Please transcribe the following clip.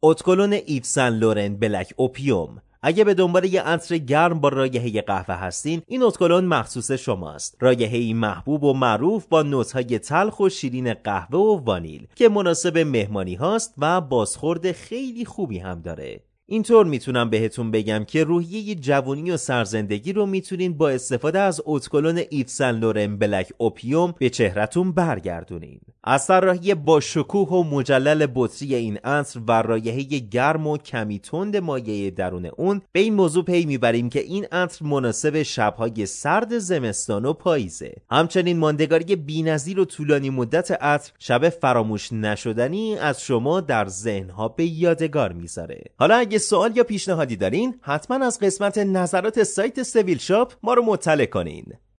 اتکلون ایو سن لورن بلک اوپیوم. اگه به دنبال یه عطر گرم با رایحه قهوه هستین، این اتکلون مخصوص شماست. رایحه‌ای محبوب و معروف با نوت‌های تلخ و شیرین قهوه و وانیل که مناسب مهمانی هاست و بازخورد خیلی خوبی هم داره. اینطور میتونم بهتون بگم که روحیه جوانی و سرزندگی رو میتونین با استفاده از اتکلون ایو سن لورن بلک اوپیوم به چهرهتون برگردونین. از طراحی با شکوه و مجلل بطری این عطر و رایحه گرم و کمی تند مایع درون اون، به این موضوع پی میبریم که این عطر مناسب شبهای سرد زمستان و پاییزه. همچنین ماندگاری بی‌نظیر و طولانی مدت عطر شب فراموش نشدنی از شما در ذهنها به یادگار میذاره. حالا اگه سوال یا پیشنهادی دارین، حتما از قسمت نظرات سایت سویل شاپ ما رو مطلع کنین.